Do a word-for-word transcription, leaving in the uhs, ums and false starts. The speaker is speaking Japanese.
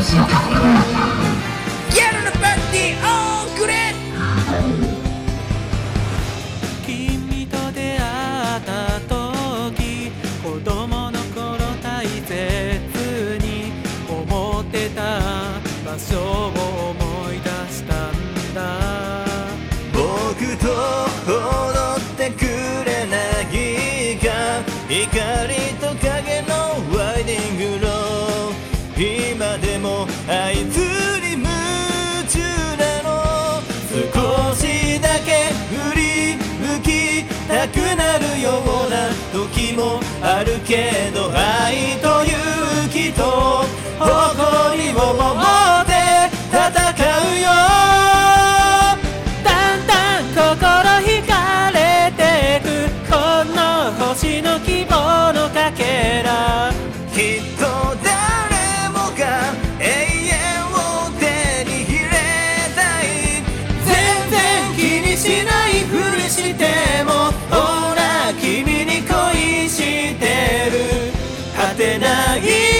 夜のパーティーオンくれ。 君と出会った時、子供の頃大切に思ってた場所を思い出したんだ。 僕と踊ってくれないか、光と影のワイディングロー、今でもあいつに夢中なの。少しだけ振り向きたくなるような時もあるけど、愛と勇気と誇りを持って戦うよ。 だんだん心惹かれてく、この星の希望のかけら。 きっと誰もが永遠を手に入れたい。 全然気にしないふりしても、ほら君に恋してる。果てない